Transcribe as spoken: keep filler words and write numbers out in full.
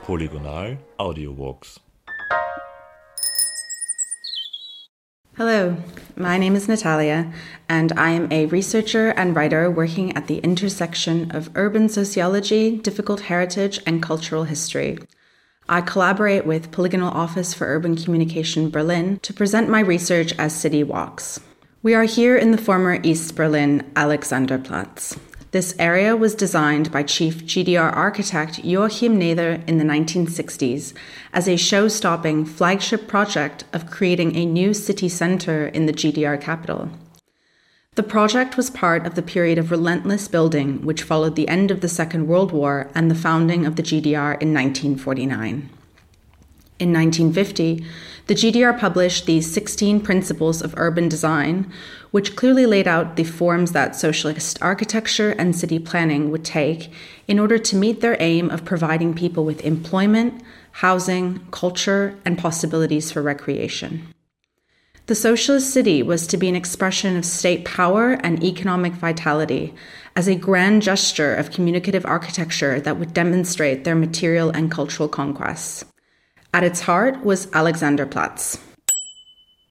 Polygonal Audiowalks. Hello, my name is Natalia, and I am a researcher and writer working at the intersection of urban sociology, difficult heritage, and cultural history. I collaborate with Polygonal Office for Urban Communication Berlin to present my research as City Walks. We are here in the former East Berlin Alexanderplatz. This area was designed by Chief G D R architect Joachim Nether in the nineteen sixties as a show-stopping flagship project of creating a new city centre in the G D R capital. The project was part of the period of relentless building which followed the end of the Second World War and the founding of the G D R in nineteen forty-nine. In nineteen fifty, the G D R published the sixteen Principles of Urban Design, which clearly laid out the forms that socialist architecture and city planning would take in order to meet their aim of providing people with employment, housing, culture, and possibilities for recreation. The socialist city was to be an expression of state power and economic vitality as a grand gesture of communicative architecture that would demonstrate their material and cultural conquests. At its heart was Alexanderplatz.